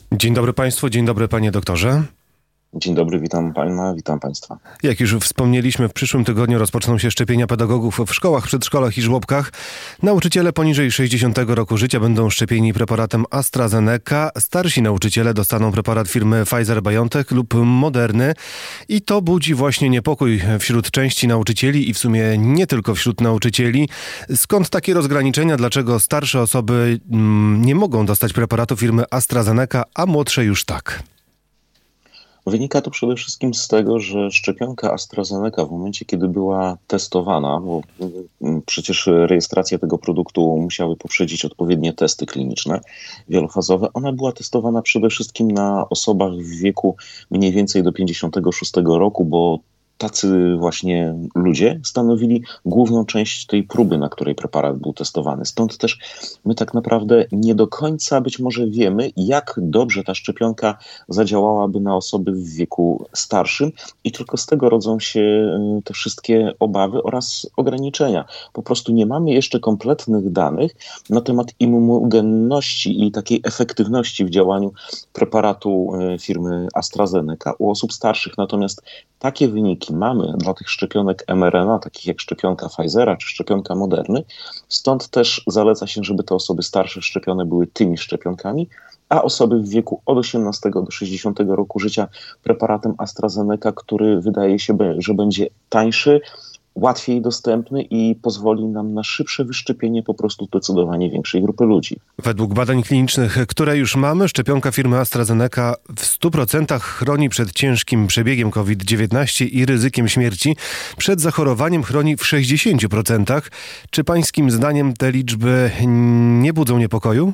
Dzień dobry Państwu, dzień dobry Panie doktorze. Dzień dobry, witam Pana, witam Państwa. Jak już wspomnieliśmy, w przyszłym tygodniu rozpoczną się szczepienia pedagogów w szkołach, przedszkolach i żłobkach. Nauczyciele poniżej 60 roku życia będą szczepieni preparatem AstraZeneca. Starsi nauczyciele dostaną preparat firmy Pfizer-BioNTech lub Moderny. I to budzi właśnie niepokój wśród części nauczycieli i w sumie nie tylko wśród nauczycieli. Skąd takie rozgraniczenia? Dlaczego starsze osoby nie mogą dostać preparatu firmy AstraZeneca, a młodsze już tak? Wynika to przede wszystkim z tego, że szczepionka AstraZeneca w momencie, kiedy była testowana, bo przecież rejestrację tego produktu musiały poprzedzić odpowiednie testy kliniczne wielofazowe, ona była testowana przede wszystkim na osobach w wieku mniej więcej do 56 roku, bo tacy właśnie ludzie stanowili główną część tej próby, na której preparat był testowany. Stąd też my tak naprawdę nie do końca być może wiemy, jak dobrze ta szczepionka zadziałałaby na osoby w wieku starszym i tylko z tego rodzą się te wszystkie obawy oraz ograniczenia. Po prostu nie mamy jeszcze kompletnych danych na temat immunogenności i takiej efektywności w działaniu preparatu firmy AstraZeneca u osób starszych. Natomiast takie wyniki mamy dla tych szczepionek mRNA, takich jak szczepionka Pfizera czy szczepionka Moderny. Stąd też zaleca się, żeby te osoby starsze szczepione były tymi szczepionkami, a osoby w wieku od 18 do 60 roku życia preparatem AstraZeneca, który wydaje się, że będzie tańszy, łatwiej dostępny i pozwoli nam na szybsze wyszczepienie po prostu zdecydowanie większej grupy ludzi. Według badań klinicznych, które już mamy, szczepionka firmy AstraZeneca w 100% chroni przed ciężkim przebiegiem COVID-19 i ryzykiem śmierci. Przed zachorowaniem chroni w 60%. Czy pańskim zdaniem te liczby nie budzą niepokoju?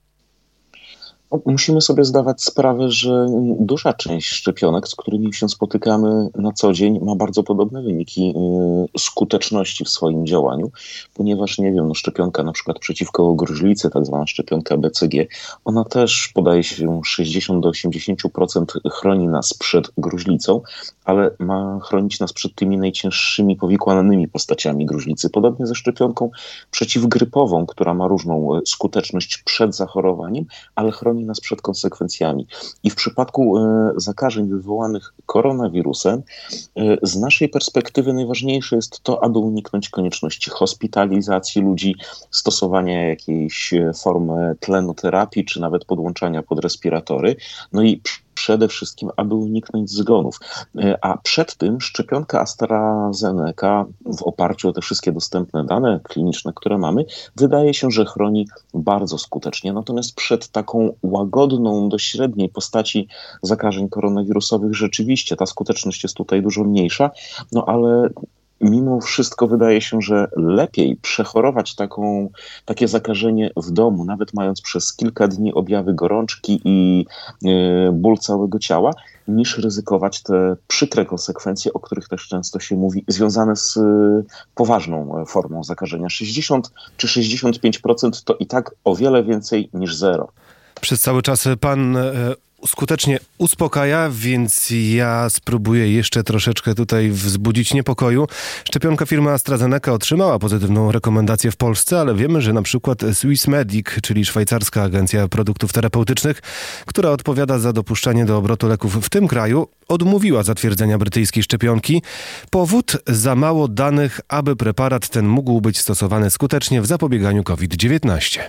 Musimy sobie zdawać sprawę, że duża część szczepionek, z którymi się spotykamy na co dzień, ma bardzo podobne wyniki skuteczności w swoim działaniu, ponieważ, nie wiem, szczepionka na przykład przeciwko gruźlicy, tak zwana szczepionka BCG, ona też podaje się 60 do 80% chroni nas przed gruźlicą, ale ma chronić nas przed tymi najcięższymi powikłanymi postaciami gruźlicy. Podobnie ze szczepionką przeciwgrypową, która ma różną skuteczność przed zachorowaniem, ale chroni nas przed konsekwencjami. I w przypadku zakażeń wywołanych koronawirusem, z naszej perspektywy najważniejsze jest to, aby uniknąć konieczności hospitalizacji ludzi, stosowania jakiejś formy tlenoterapii, czy nawet podłączania pod respiratory. No i przede wszystkim, aby uniknąć zgonów. A przed tym szczepionka AstraZeneca w oparciu o te wszystkie dostępne dane kliniczne, które mamy, wydaje się, że chroni bardzo skutecznie. Natomiast przed taką łagodną do średniej postaci zakażeń koronawirusowych rzeczywiście ta skuteczność jest tutaj dużo mniejsza, no ale mimo wszystko wydaje się, że lepiej przechorować takie zakażenie w domu, nawet mając przez kilka dni objawy gorączki i ból całego ciała, niż ryzykować te przykre konsekwencje, o których też często się mówi, związane z poważną formą zakażenia. 60 czy 65% to i tak o wiele więcej niż zero. Przez cały czas pan skutecznie uspokaja, więc ja spróbuję jeszcze troszeczkę tutaj wzbudzić niepokoju. Szczepionka firmy AstraZeneca otrzymała pozytywną rekomendację w Polsce, ale wiemy, że na przykład Swissmedic, czyli szwajcarska agencja produktów terapeutycznych, która odpowiada za dopuszczanie do obrotu leków w tym kraju, odmówiła zatwierdzenia brytyjskiej szczepionki. Powód: za mało danych, aby preparat ten mógł być stosowany skutecznie w zapobieganiu COVID-19.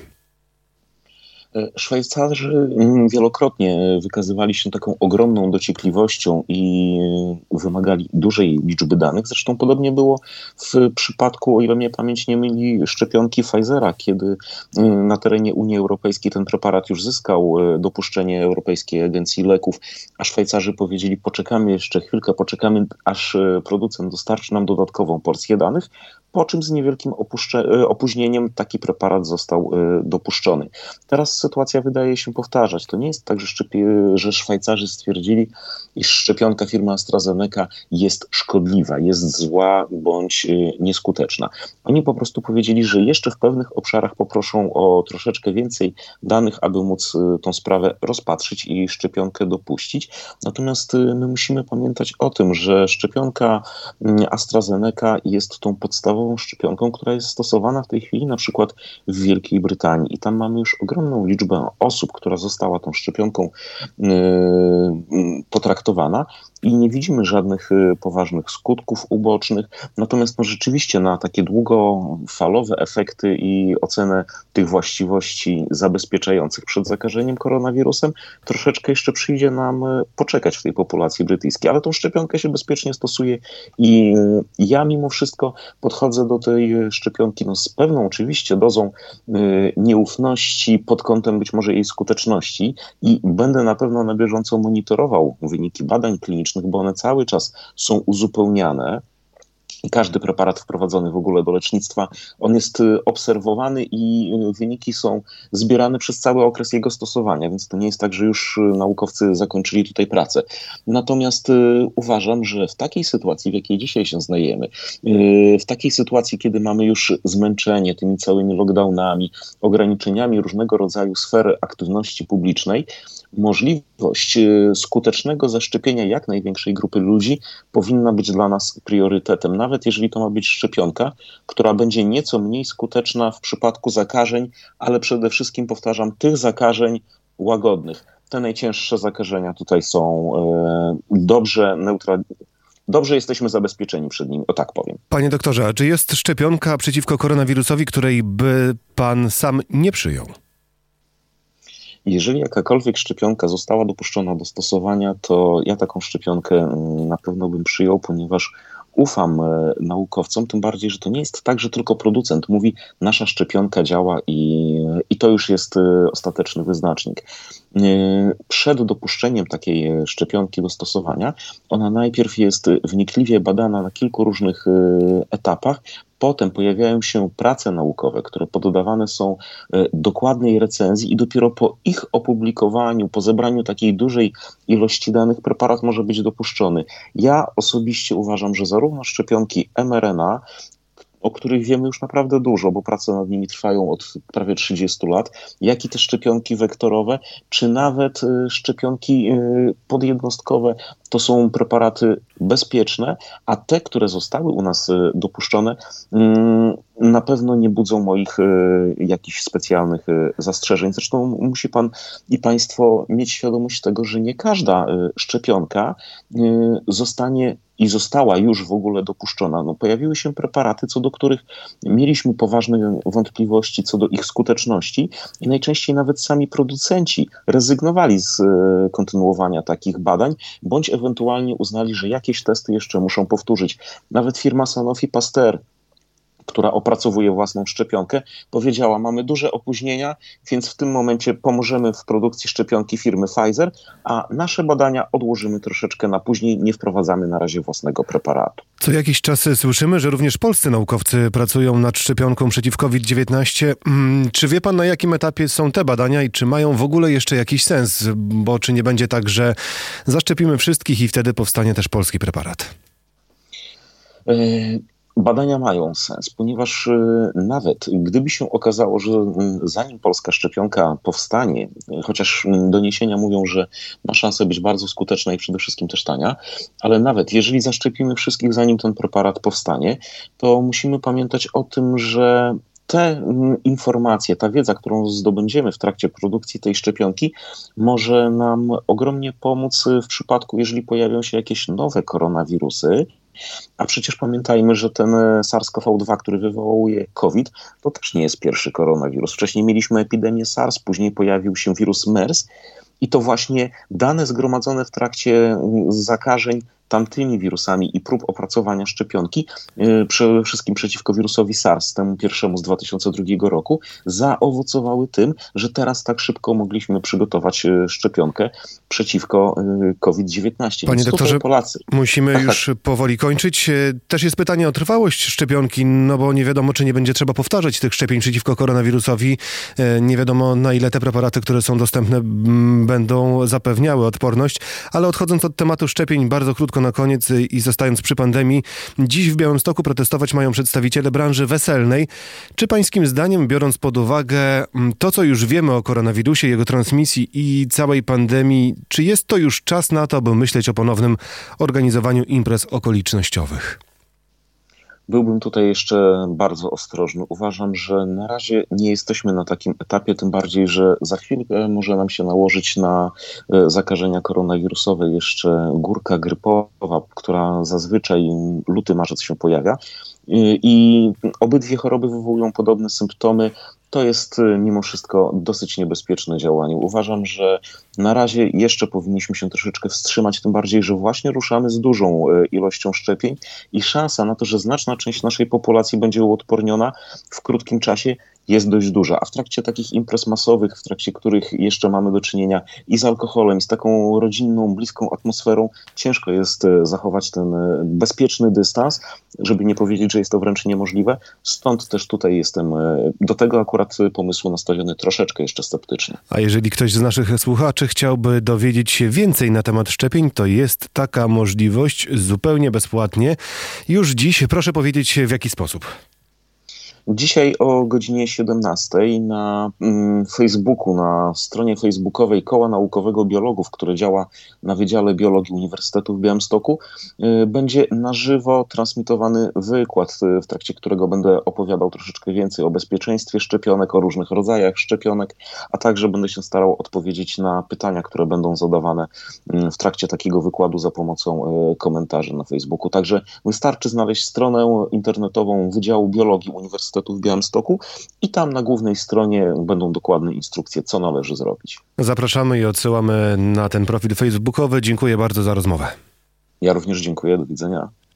Szwajcarzy wielokrotnie wykazywali się taką ogromną dociekliwością i wymagali dużej liczby danych. Zresztą podobnie było w przypadku, o ile mnie pamięć nie myli, szczepionki Pfizera, kiedy na terenie Unii Europejskiej ten preparat już zyskał dopuszczenie Europejskiej Agencji Leków, a Szwajcarzy powiedzieli: poczekamy jeszcze chwilkę, poczekamy, aż producent dostarczy nam dodatkową porcję danych, po czym z niewielkim opóźnieniem taki preparat został dopuszczony. Teraz sytuacja wydaje się powtarzać. To nie jest tak, że Szwajcarzy stwierdzili, iż szczepionka firmy AstraZeneca jest szkodliwa, jest zła bądź nieskuteczna. Oni po prostu powiedzieli, że jeszcze w pewnych obszarach poproszą o troszeczkę więcej danych, aby móc tą sprawę rozpatrzyć i szczepionkę dopuścić. Natomiast my musimy pamiętać o tym, że szczepionka AstraZeneca jest tą podstawową podstawową szczepionką, która jest stosowana w tej chwili na przykład w Wielkiej Brytanii. I tam mamy już ogromną liczbę osób, która została tą szczepionką potraktowana i nie widzimy żadnych poważnych skutków ubocznych. Natomiast rzeczywiście na takie długofalowe efekty i ocenę tych właściwości zabezpieczających przed zakażeniem koronawirusem troszeczkę jeszcze przyjdzie nam poczekać w tej populacji brytyjskiej. Ale tą szczepionkę się bezpiecznie stosuje i ja mimo wszystko podchodzę do tej szczepionki z pewną oczywiście dozą nieufności pod kątem być może jej skuteczności i będę na pewno na bieżąco monitorował wyniki badań klinicznych, bo one cały czas są uzupełniane. I każdy preparat wprowadzony w ogóle do lecznictwa, on jest obserwowany i wyniki są zbierane przez cały okres jego stosowania, więc to nie jest tak, że już naukowcy zakończyli tutaj pracę. Natomiast uważam, że w takiej sytuacji, w jakiej dzisiaj się znajemy, w takiej sytuacji, kiedy mamy już zmęczenie tymi całymi lockdownami, ograniczeniami różnego rodzaju sfery aktywności publicznej, możliwość skutecznego zaszczepienia jak największej grupy ludzi powinna być dla nas priorytetem, nawet jeżeli to ma być szczepionka, która będzie nieco mniej skuteczna w przypadku zakażeń, ale przede wszystkim, powtarzam, tych zakażeń łagodnych. Te najcięższe zakażenia tutaj są dobrze jesteśmy zabezpieczeni przed nimi, o tak powiem. Panie doktorze, a czy jest szczepionka przeciwko koronawirusowi, której by pan sam nie przyjął? Jeżeli jakakolwiek szczepionka została dopuszczona do stosowania, to ja taką szczepionkę na pewno bym przyjął, ponieważ ufam naukowcom, tym bardziej, że to nie jest tak, że tylko producent mówi, nasza szczepionka działa i to już jest ostateczny wyznacznik. Przed dopuszczeniem takiej szczepionki do stosowania, ona najpierw jest wnikliwie badana na kilku różnych etapach. Potem pojawiają się prace naukowe, które poddawane są dokładnej recenzji i dopiero po ich opublikowaniu, po zebraniu takiej dużej ilości danych preparat może być dopuszczony. Ja osobiście uważam, że zarówno szczepionki mRNA, o których wiemy już naprawdę dużo, bo prace nad nimi trwają od prawie 30 lat, jak i te szczepionki wektorowe, czy nawet szczepionki podjednostkowe, to są preparaty bezpieczne, a te, które zostały u nas dopuszczone, na pewno nie budzą moich jakichś specjalnych zastrzeżeń. Zresztą musi pan i państwo mieć świadomość tego, że nie każda szczepionka została już w ogóle dopuszczona. Pojawiły się preparaty, co do których mieliśmy poważne wątpliwości co do ich skuteczności i najczęściej nawet sami producenci rezygnowali z kontynuowania takich badań, bądź ewentualnie uznali, że jakieś testy jeszcze muszą powtórzyć. Nawet firma Sanofi Pasteur, która opracowuje własną szczepionkę, powiedziała, mamy duże opóźnienia, więc w tym momencie pomożemy w produkcji szczepionki firmy Pfizer, a nasze badania odłożymy troszeczkę na później, nie wprowadzamy na razie własnego preparatu. Co jakiś czas słyszymy, że również polscy naukowcy pracują nad szczepionką przeciw COVID-19. Czy wie pan, na jakim etapie są te badania i czy mają w ogóle jeszcze jakiś sens? Bo czy nie będzie tak, że zaszczepimy wszystkich i wtedy powstanie też polski preparat? Badania mają sens, ponieważ nawet gdyby się okazało, że zanim polska szczepionka powstanie, chociaż doniesienia mówią, że ma szansę być bardzo skuteczna i przede wszystkim też tania, ale nawet jeżeli zaszczepimy wszystkich zanim ten preparat powstanie, to musimy pamiętać o tym, że te informacje, ta wiedza, którą zdobędziemy w trakcie produkcji tej szczepionki, może nam ogromnie pomóc w przypadku, jeżeli pojawią się jakieś nowe koronawirusy. A przecież pamiętajmy, że ten SARS-CoV-2, który wywołuje COVID, to też nie jest pierwszy koronawirus. Wcześniej mieliśmy epidemię SARS, później pojawił się wirus MERS i to właśnie dane zgromadzone w trakcie zakażeń tamtymi wirusami i prób opracowania szczepionki, przede wszystkim przeciwko wirusowi SARS, temu pierwszemu z 2002 roku, zaowocowały tym, że teraz tak szybko mogliśmy przygotować szczepionkę przeciwko COVID-19. Panie doktorze, Polacy. Musimy już powoli kończyć. Też jest pytanie o trwałość szczepionki, no bo nie wiadomo, czy nie będzie trzeba powtarzać tych szczepień przeciwko koronawirusowi. Nie wiadomo, na ile te preparaty, które są dostępne, będą zapewniały odporność. Ale odchodząc od tematu szczepień, bardzo krótko na koniec i zostając przy pandemii, dziś w Białymstoku protestować mają przedstawiciele branży weselnej. Czy pańskim zdaniem, biorąc pod uwagę to, co już wiemy o koronawirusie, jego transmisji i całej pandemii, czy jest to już czas na to, aby myśleć o ponownym organizowaniu imprez okolicznościowych? Byłbym tutaj jeszcze bardzo ostrożny. Uważam, że na razie nie jesteśmy na takim etapie, tym bardziej, że za chwilkę może nam się nałożyć na zakażenia koronawirusowe jeszcze górka grypowa, która zazwyczaj luty, marzec się pojawia. I obydwie choroby wywołują podobne symptomy. To jest mimo wszystko dosyć niebezpieczne działanie. Uważam, że na razie jeszcze powinniśmy się troszeczkę wstrzymać, tym bardziej, że właśnie ruszamy z dużą ilością szczepień i szansa na to, że znaczna część naszej populacji będzie uodporniona w krótkim czasie jest dość duża. A w trakcie takich imprez masowych, w trakcie których jeszcze mamy do czynienia i z alkoholem, i z taką rodzinną, bliską atmosferą, ciężko jest zachować ten bezpieczny dystans, żeby nie powiedzieć, że jest to wręcz niemożliwe. Stąd też tutaj jestem do tego akurat pomysłu nastawiony troszeczkę jeszcze sceptycznie. A jeżeli ktoś z naszych słuchaczy chciałby dowiedzieć się więcej na temat szczepień, to jest taka możliwość zupełnie bezpłatnie. Już dziś proszę powiedzieć, w jaki sposób. Dzisiaj o godzinie 17 na Facebooku, na stronie facebookowej Koła Naukowego Biologów, które działa na Wydziale Biologii Uniwersytetu w Białymstoku, będzie na żywo transmitowany wykład, w trakcie którego będę opowiadał troszeczkę więcej o bezpieczeństwie szczepionek, o różnych rodzajach szczepionek, a także będę się starał odpowiedzieć na pytania, które będą zadawane w trakcie takiego wykładu za pomocą komentarzy na Facebooku. Także wystarczy znaleźć stronę internetową Wydziału Biologii Uniwersytetu w Białymstoku i tam na głównej stronie będą dokładne instrukcje, co należy zrobić. Zapraszamy i odsyłamy na ten profil facebookowy. Dziękuję bardzo za rozmowę. Ja również dziękuję. Do widzenia.